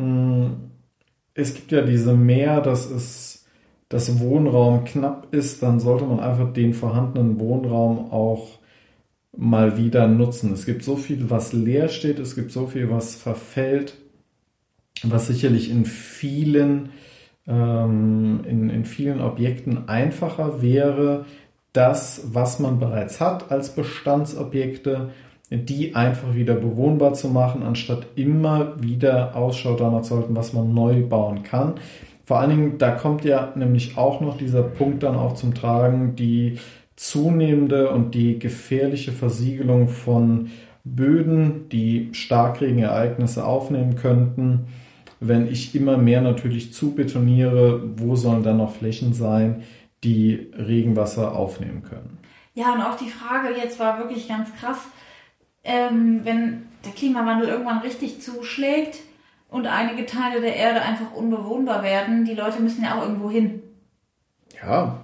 Es gibt ja diese Mehr, dass es das Wohnraum knapp ist, dann sollte man einfach den vorhandenen Wohnraum auch mal wieder nutzen. Es gibt so viel, was leer steht, es gibt so viel, was verfällt, was sicherlich in vielen, ähm, in, in vielen Objekten einfacher wäre, das, was man bereits hat als Bestandsobjekte, die einfach wieder bewohnbar zu machen, anstatt immer wieder Ausschau danach zu halten, was man neu bauen kann. Vor allen Dingen, da kommt ja nämlich auch noch dieser Punkt dann auch zum Tragen, die zunehmende und die gefährliche Versiegelung von Böden, die Starkregenereignisse aufnehmen könnten. Wenn ich immer mehr natürlich zubetoniere, wo sollen dann noch Flächen sein, die Regenwasser aufnehmen können? Ja, und auch die Frage jetzt war wirklich ganz krass, ähm, wenn der Klimawandel irgendwann richtig zuschlägt und einige Teile der Erde einfach unbewohnbar werden, die Leute müssen ja auch irgendwo hin. Ja,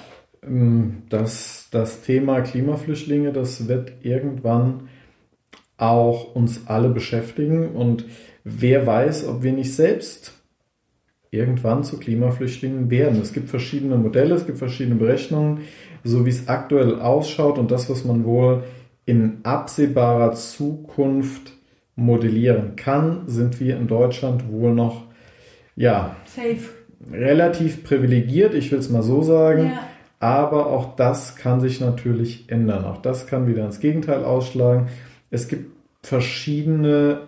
das, das Thema Klimaflüchtlinge, das wird irgendwann auch uns alle beschäftigen und wer weiß, ob wir nicht selbst irgendwann zu Klimaflüchtlingen werden. Es gibt verschiedene Modelle, es gibt verschiedene Berechnungen, so wie es aktuell ausschaut und das, was man wohl in absehbarer Zukunft modellieren kann, sind wir in Deutschland wohl noch ja, Safe. relativ privilegiert, ich will es mal so sagen. Ja. Aber auch das kann sich natürlich ändern. Auch das kann wieder ins Gegenteil ausschlagen. Es gibt verschiedene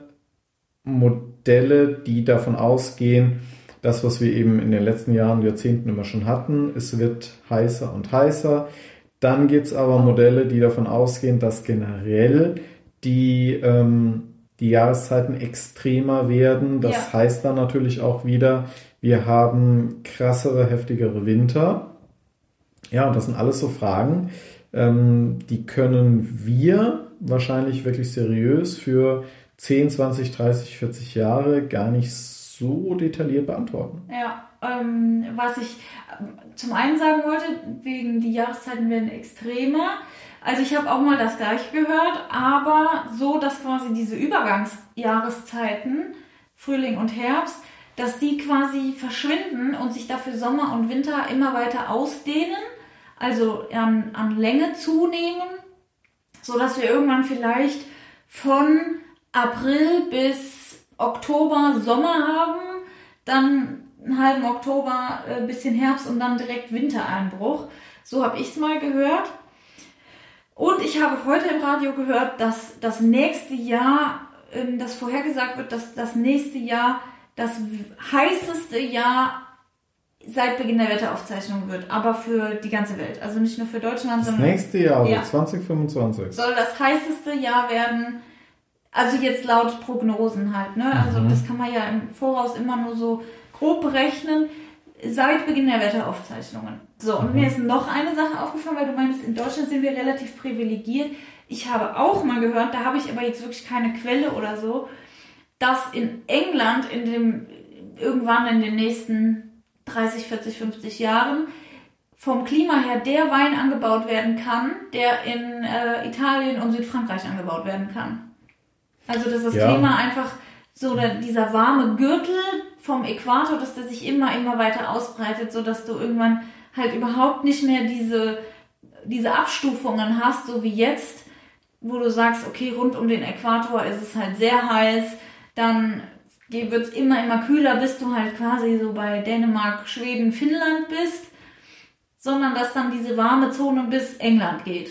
Modelle, die davon ausgehen, das, was wir eben in den letzten Jahren, Jahrzehnten immer schon hatten, es wird heißer und heißer. Dann gibt es aber Modelle, die davon ausgehen, dass generell die, ähm, die Jahreszeiten extremer werden. Das Ja. heißt dann natürlich auch wieder, wir haben krassere, heftigere Winter. Ja, und das sind alles so Fragen, ähm, die können wir wahrscheinlich wirklich seriös für zehn, zwanzig, dreißig, vierzig Jahre gar nicht so detailliert beantworten. Ja, ähm, was ich zum einen sagen wollte, wegen die Jahreszeiten werden extremer. Also ich habe auch mal das gleiche gehört, aber so, dass quasi diese Übergangsjahreszeiten, Frühling und Herbst, dass die quasi verschwinden und sich dafür Sommer und Winter immer weiter ausdehnen, also an, an Länge zunehmen, so dass wir irgendwann vielleicht von April bis Oktober Sommer haben, dann einen halben Oktober ein bisschen Herbst und dann direkt Wintereinbruch. So habe ich es mal gehört. Und ich habe heute im Radio gehört, dass das nächste Jahr, dass vorhergesagt wird, dass das nächste Jahr das heißeste Jahr seit Beginn der Wetteraufzeichnung wird, aber für die ganze Welt. Also nicht nur für Deutschland, Das sondern nächste Jahr, also Ja. zwanzig fünfundzwanzig. soll das heißeste Jahr werden, also jetzt laut Prognosen halt, ne? Also Mhm. das kann man ja im Voraus immer nur so grob berechnen, seit Beginn der Wetteraufzeichnungen. So, und Mhm. mir ist noch eine Sache aufgefallen, weil du meinst, in Deutschland sind wir relativ privilegiert. Ich habe auch mal gehört, da habe ich aber jetzt wirklich keine Quelle oder so, dass in England in dem irgendwann in den nächsten dreißig, vierzig, fünfzig Jahren vom Klima her der Wein angebaut werden kann, der in äh, Italien und Südfrankreich angebaut werden kann. Also dass das Ja. Klima einfach so der, dieser warme Gürtel vom Äquator, dass der sich immer, immer weiter ausbreitet, sodass du irgendwann halt überhaupt nicht mehr diese, diese Abstufungen hast, so wie jetzt, wo du sagst, okay, rund um den Äquator ist es halt sehr heiß, dann wird es immer, immer kühler, bis du halt quasi so bei Dänemark, Schweden, Finnland bist, sondern dass dann diese warme Zone bis England geht.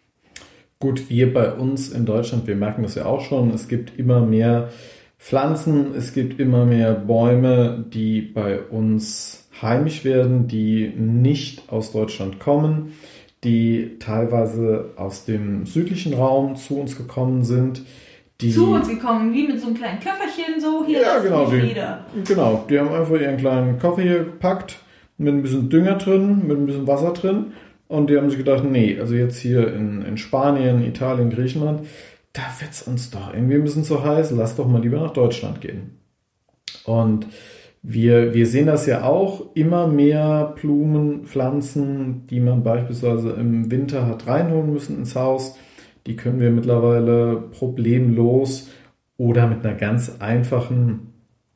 Gut, wir bei uns in Deutschland, wir merken das ja auch schon, es gibt immer mehr Pflanzen, es gibt immer mehr Bäume, die bei uns heimisch werden, die nicht aus Deutschland kommen, die teilweise aus dem südlichen Raum zu uns gekommen sind. Die, Zu uns gekommen, wie mit so einem kleinen Köfferchen, so hier, ja, das genau, ist die, wieder. genau, die haben einfach ihren kleinen Koffer hier gepackt, mit ein bisschen Dünger drin, mit ein bisschen Wasser drin und die haben sich gedacht, nee, also jetzt hier in, in Spanien, Italien, Griechenland, da wird es uns doch irgendwie ein bisschen zu heiß, lass doch mal lieber nach Deutschland gehen. Und wir, wir sehen das ja auch, immer mehr Blumen, Pflanzen, die man beispielsweise im Winter hat reinholen müssen ins Haus, die können wir mittlerweile problemlos oder mit einer ganz einfachen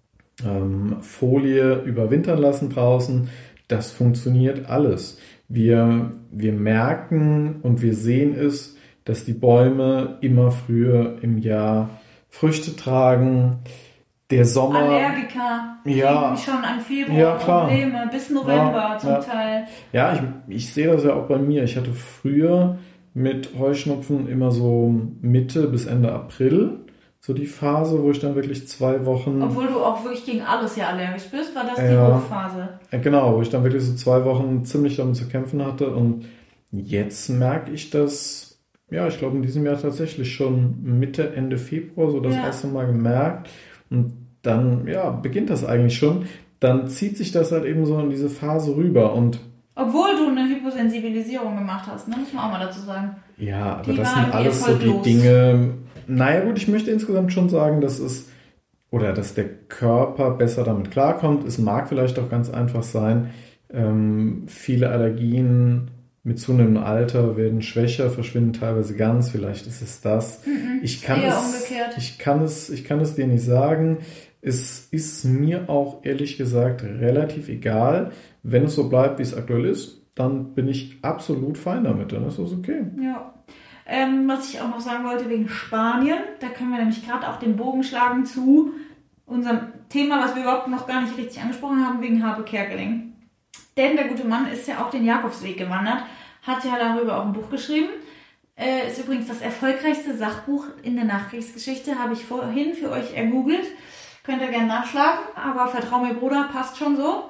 ähm, Folie überwintern lassen draußen. Das funktioniert alles. Wir, wir merken und wir sehen es, dass die Bäume immer früher im Jahr Früchte tragen. Der Sommer... Allergiker Ja. kriegen schon am Februar Ja, klar. Probleme, bis November Ja, zum ja. Teil. Ja, ich, ich sehe das ja auch bei mir. Ich hatte früher mit Heuschnupfen immer so Mitte bis Ende April. So die Phase, wo ich dann wirklich zwei Wochen... Obwohl du auch wirklich gegen alles ja allergisch bist, war das die Ja. Hochphase? Genau, wo ich dann wirklich so zwei Wochen ziemlich damit zu kämpfen hatte. Und jetzt merke ich das, ja, ich glaube in diesem Jahr tatsächlich schon Mitte, Ende Februar, so das Ja. erste Mal gemerkt. Und dann, ja, beginnt das eigentlich schon. Dann zieht sich das halt eben so in diese Phase rüber. Und Obwohl du eine Hyposensibilisierung gemacht hast, ne? Muss man auch mal dazu sagen. ja, aber Die das waren sind alles so die erfolglos. Dinge. Naja gut, ich möchte insgesamt schon sagen, dass es oder dass der Körper besser damit klarkommt. Es mag vielleicht auch ganz einfach sein, ähm, viele Allergien mit zunehmendem Alter werden schwächer, verschwinden teilweise ganz. Vielleicht ist es das. Ich kann eher es, umgekehrt. ich kann es, ich kann es dir nicht sagen. Es ist mir auch ehrlich gesagt relativ egal. Wenn es so bleibt, wie es aktuell ist, dann bin ich absolut fein damit. Dann ist das okay. Ja. Ähm, was ich auch noch sagen wollte wegen Spanien, da können wir nämlich gerade auch den Bogen schlagen zu unserem Thema, was wir überhaupt noch gar nicht richtig angesprochen haben, wegen Harpe Kerkeling. Denn der gute Mann ist ja auch den Jakobsweg gewandert, hat ja darüber auch ein Buch geschrieben. Äh, ist übrigens das erfolgreichste Sachbuch in der Nachkriegsgeschichte, habe ich vorhin für euch ergoogelt. Könnt ihr gerne nachschlagen, aber vertrau mir, Bruder, passt schon so.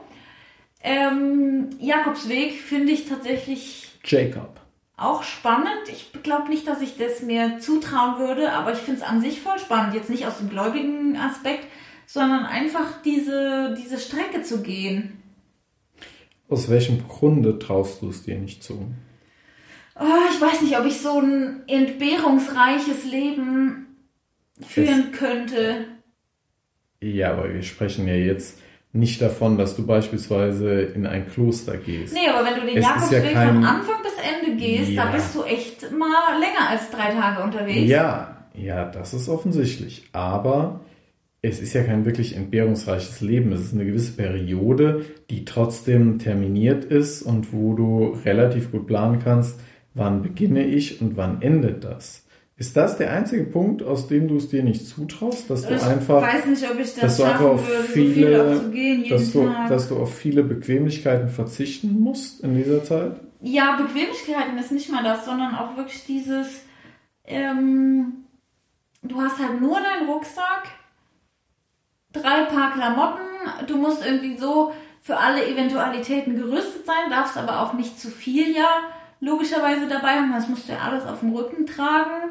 Ähm, Jakobsweg finde ich tatsächlich Jacob. auch spannend. Ich glaube nicht, dass ich das mir zutrauen würde, aber ich finde es an sich voll spannend. Jetzt nicht aus dem gläubigen Aspekt, sondern einfach diese, diese Strecke zu gehen. Aus welchem Grunde traust du es dir nicht zu? Oh, ich weiß nicht, ob ich so ein entbehrungsreiches Leben führen Es- könnte. Ja, aber wir sprechen ja jetzt nicht davon, dass du beispielsweise in ein Kloster gehst. Nee, aber wenn du den Es ist Jakobsweg ja kein- von Anfang bis Ende gehst, Ja. da bist du echt mal länger als drei Tage unterwegs. Ja, ja, das ist offensichtlich. Aber es ist ja kein wirklich entbehrungsreiches Leben. Es ist eine gewisse Periode, die trotzdem terminiert ist und wo du relativ gut planen kannst, wann beginne ich und wann endet das. Ist das der einzige Punkt, aus dem du es dir nicht zutraust, dass du Ich einfach, weiß nicht, ob ich dass das du einfach schaffen auf würde, so viel viele, auch zu gehen jeden dass du, Tag. dass du auf viele Bequemlichkeiten verzichten musst in dieser Zeit? Ja, Bequemlichkeiten ist nicht mal das, sondern auch wirklich dieses, ähm, du hast halt nur deinen Rucksack, drei Paar Klamotten, du musst irgendwie so für alle Eventualitäten gerüstet sein, darfst aber auch nicht zu viel ja logischerweise dabei haben, das musst du ja alles auf dem Rücken tragen.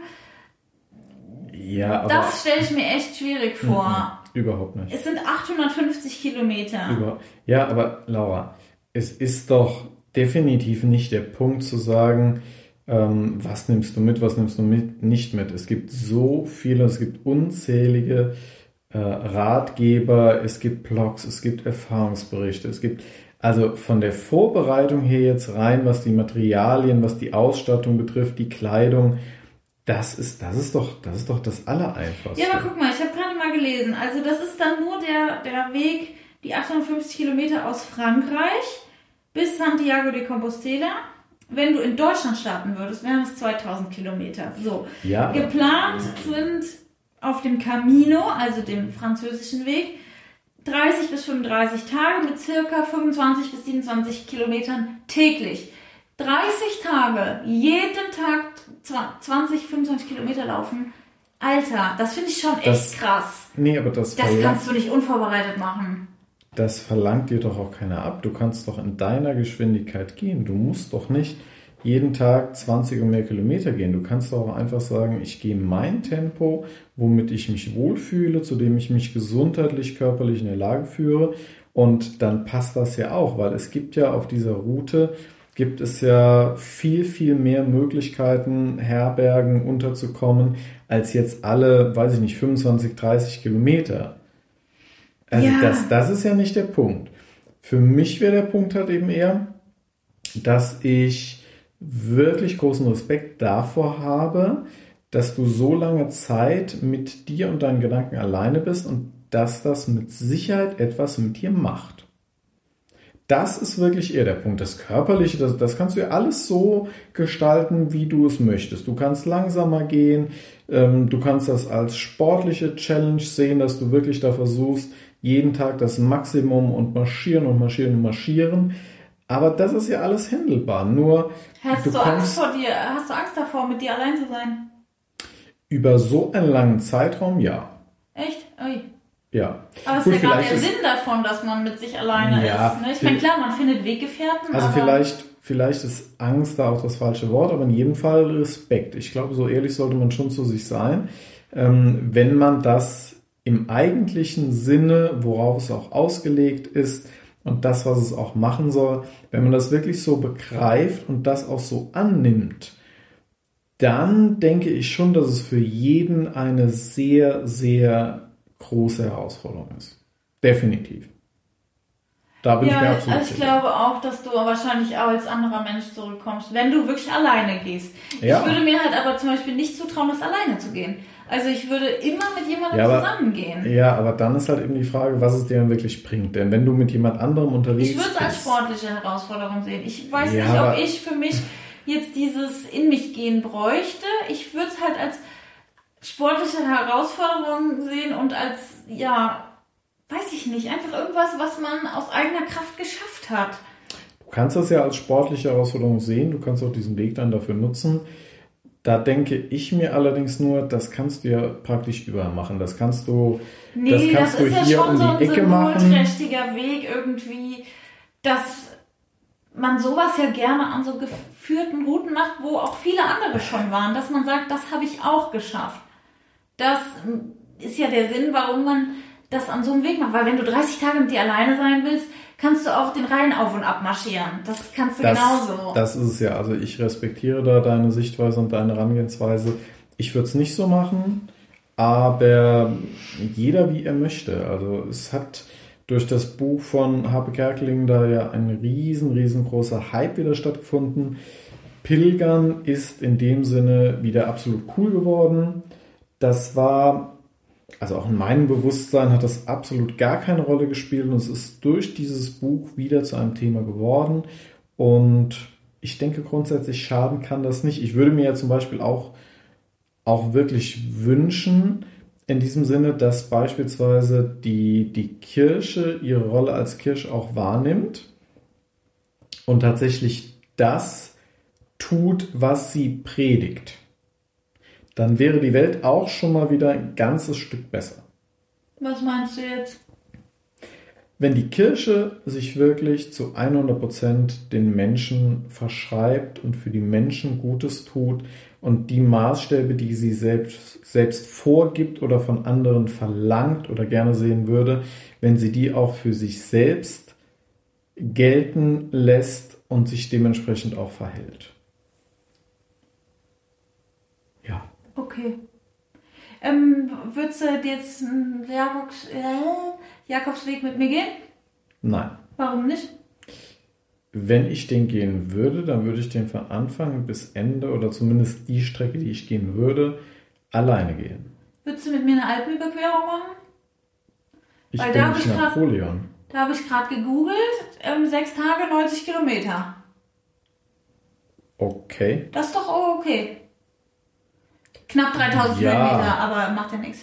Ja, aber Das stelle ich mir echt schwierig vor. überhaupt nicht. Es sind achthundertfünfzig Kilometer. Über, ja, aber Laura, es ist doch definitiv nicht der Punkt zu sagen, ähm, was nimmst du mit, was nimmst du mit, nicht mit. Es gibt so viele, es gibt unzählige äh, Ratgeber, es gibt Blogs, es gibt Erfahrungsberichte, es gibt also von der Vorbereitung her jetzt rein, was die Materialien, was die Ausstattung betrifft, die Kleidung, das ist, das ist doch, das ist doch das Allereinfachste. Ja, aber guck mal, ich habe gerade mal gelesen. Also das ist dann nur der, der Weg, die achthundertfünfzig Kilometer aus Frankreich bis Santiago de Compostela. Wenn du in Deutschland starten würdest, wären es zweitausend Kilometer. So. Ja, aber- Geplant sind auf dem Camino, also dem französischen Weg, dreißig bis fünfunddreißig Tage mit circa fünfundzwanzig bis siebenundzwanzig Kilometern täglich. dreißig Tage, jeden Tag zwanzig, fünfundzwanzig Kilometer laufen. Alter, das finde ich schon echt Das- krass. Nee, aber das, Das verlangt, kannst du nicht unvorbereitet machen. das verlangt dir doch auch keiner ab. Du kannst doch in deiner Geschwindigkeit gehen. Du musst doch nicht jeden Tag zwanzig und mehr Kilometer gehen. Du kannst doch auch einfach sagen, ich gehe mein Tempo, womit ich mich wohlfühle, zu dem ich mich gesundheitlich, körperlich in der Lage führe. Und dann passt das ja auch, weil es gibt ja auf dieser Route, gibt es ja viel, viel mehr Möglichkeiten, Herbergen unterzukommen, als jetzt alle, weiß ich nicht, fünfundzwanzig, dreißig Kilometer. Also Ja. das, das ist ja nicht der Punkt. Für mich wäre der Punkt halt eben eher, dass ich wirklich großen Respekt davor habe, dass du so lange Zeit mit dir und deinen Gedanken alleine bist und dass das mit Sicherheit etwas mit dir macht. Das ist wirklich eher der Punkt. Das Körperliche, das, das kannst du ja alles so gestalten, wie du es möchtest. Du kannst langsamer gehen, ähm, du kannst das als sportliche Challenge sehen, dass du wirklich da versuchst, jeden Tag das Maximum und marschieren und marschieren und marschieren. Aber das ist ja alles handelbar. Nur Hast du du Angst kommst vor dir? Hast du Angst davor, mit dir allein zu sein? über so einen langen Zeitraum, ja. Echt? Ui. Ja. Aber es Gut, ist ja gerade vielleicht der ist- Sinn davon, dass man mit sich alleine Ja, ist. Ne? Ich meine, klar, man findet Weggefährten, Also aber vielleicht, vielleicht ist Angst da auch das falsche Wort, aber in jedem Fall Respekt. Ich glaube, so ehrlich sollte man schon zu sich sein, ähm, wenn man das im eigentlichen Sinne, worauf es auch ausgelegt ist und das, was es auch machen soll, wenn man das wirklich so begreift und das auch so annimmt, dann denke ich schon, dass es für jeden eine sehr, sehr große Herausforderung ist. Definitiv. Da bin ich mir ja, absolut ich sicher. glaube auch, dass du wahrscheinlich auch als anderer Mensch zurückkommst, wenn du wirklich alleine gehst. Ja. Ich würde mir halt aber zum Beispiel nicht zutrauen, das alleine zu gehen. Also ich würde immer mit jemandem Ja, aber- zusammengehen. Ja, aber dann ist halt eben die Frage, was es dir dann wirklich bringt. Denn wenn du mit jemand anderem unterwegs Ich würde es als bist, sportliche Herausforderung sehen. Ich weiß Ja, nicht, ob aber- ich für mich jetzt dieses in mich gehen bräuchte. Ich würde es halt als sportliche Herausforderung sehen und als, ja, weiß ich nicht, einfach irgendwas, was man aus eigener Kraft geschafft hat. du kannst das ja als sportliche Herausforderung sehen, du kannst auch diesen Weg dann dafür nutzen. Da denke ich mir allerdings nur, das kannst du ja praktisch überall machen. Das kannst du, Nee, das das, kannst du ist ja hier schon um so ein die Ecke machen. symbolträchtiger Weg irgendwie, dass man sowas ja gerne an so geführten Routen macht, wo auch viele andere schon waren, dass man sagt, das habe ich auch geschafft. Das ist ja der Sinn, warum man das an so einem Weg macht. Weil wenn du dreißig Tage mit dir alleine sein willst, kannst du auch den Rhein auf und ab marschieren. Das kannst du Das, genauso. das ist es ja. Also ich respektiere da deine Sichtweise und deine Herangehensweise. Ich würde es nicht so machen, aber jeder wie er möchte. Also es hat durch das Buch von Harpe Kerkeling da ja ein riesen, riesengroßer Hype wieder stattgefunden. Pilgern ist in dem Sinne wieder absolut cool geworden. Das war, also auch in meinem Bewusstsein hat das absolut gar keine Rolle gespielt und es ist durch dieses Buch wieder zu einem Thema geworden und ich denke grundsätzlich schaden kann das nicht. Ich würde mir ja zum Beispiel auch, auch wirklich wünschen, in diesem Sinne, dass beispielsweise die, die Kirche ihre Rolle als Kirche auch wahrnimmt und tatsächlich das tut, was sie predigt. Dann wäre die Welt auch schon mal wieder ein ganzes Stück besser. Was meinst du jetzt? Wenn die Kirche sich wirklich zu hundert Prozent den Menschen verschreibt und für die Menschen Gutes tut und die Maßstäbe, die sie selbst, selbst vorgibt oder von anderen verlangt oder gerne sehen würde, wenn sie die auch für sich selbst gelten lässt und sich dementsprechend auch verhält. Ja. Okay. Ähm, würdest du jetzt einen Jakobs, äh, Jakobsweg mit mir gehen? Nein. Warum nicht? Wenn ich den gehen würde, dann würde ich den von Anfang bis Ende oder zumindest die Strecke, die ich gehen würde, alleine gehen. Würdest du mit mir eine Alpenüberquerung machen? Ich Weil bin da hab nicht ich grad- Napoleon. Da habe ich gerade gegoogelt. Ähm, sechs Tage, neunzig Kilometer. Okay. Das ist doch auch okay. Knapp dreitausend Ja. Kilometer, aber macht ja nichts.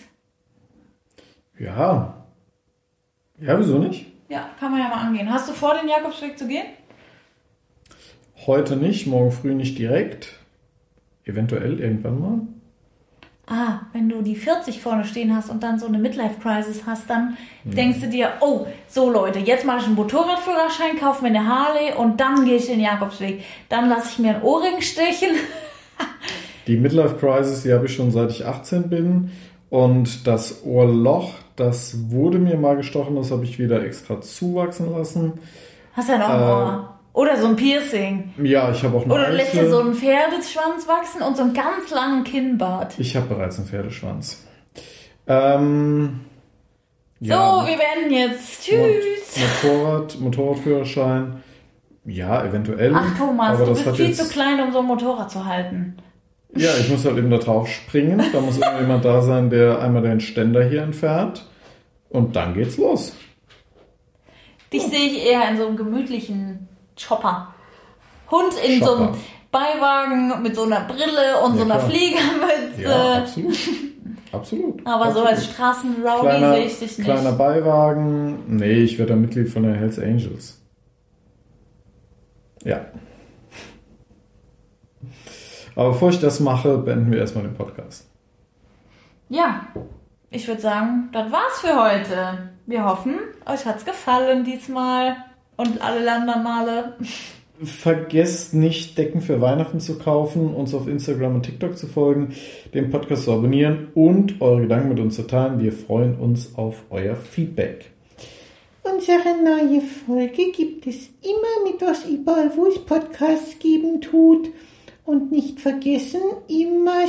Ja. Ja, wieso nicht? Ja, kann man ja mal angehen. Hast du vor, den Jakobsweg zu gehen? Heute nicht, morgen früh nicht direkt. Eventuell irgendwann mal. Ah, wenn du die vierzig vorne stehen hast und dann so eine Midlife-Crisis hast, dann denkst du dir, oh, so Leute, jetzt mache ich einen Motorradführerschein, kaufe mir eine Harley und dann gehe ich den Jakobsweg. Dann lasse ich mir einen Ohrring stechen. Die Midlife Crisis, die habe ich schon seit ich achtzehn bin. Und das Ohrloch, das wurde mir mal gestochen, das habe ich wieder extra zuwachsen lassen. Hast ja noch ein Äh, Ohr. Oder so ein Piercing. Ja, ich habe auch eine Oder du lässt dir Eichel. so einen Pferdeschwanz wachsen und so einen ganz langen Kinnbart. Ich habe bereits einen Pferdeschwanz. Ähm, So, wir werden jetzt. Tschüss. Motorrad, Motorradführerschein. Ja, eventuell. Ach Thomas, aber du das bist hat viel jetzt, zu klein, um so ein Motorrad zu halten. Ja, ich muss halt eben da drauf springen. Da muss irgendjemand da sein, der einmal den Ständer hier entfernt. Und dann geht's los. Dich sehe ich eher in so einem gemütlichen Chopper. Hund in so einem Chopper. Beiwagen mit so einer Brille und Ja, so einer klar. Fliegermütze. Ja, absolut. Absolut. Aber so absolut. als Straßenrowdy kleiner, sehe ich dich nicht. kleiner Beiwagen. Nee, ich werde da Mitglied von den Hells Angels. Ach, Ja. Aber bevor ich das mache, beenden wir erstmal den Podcast. Ja, ich würde sagen, das war's für heute. Wir hoffen, euch hat's gefallen diesmal und alle anderen Male. Vergesst nicht, Decken für Weihnachten zu kaufen, uns auf Instagram und TikTok zu folgen, den Podcast zu abonnieren und eure Gedanken mit uns zu teilen. Wir freuen uns auf euer Feedback. Unsere neue Folge gibt es immer mittwochs überall, wo es Podcasts geben tut. Und nicht vergessen, immer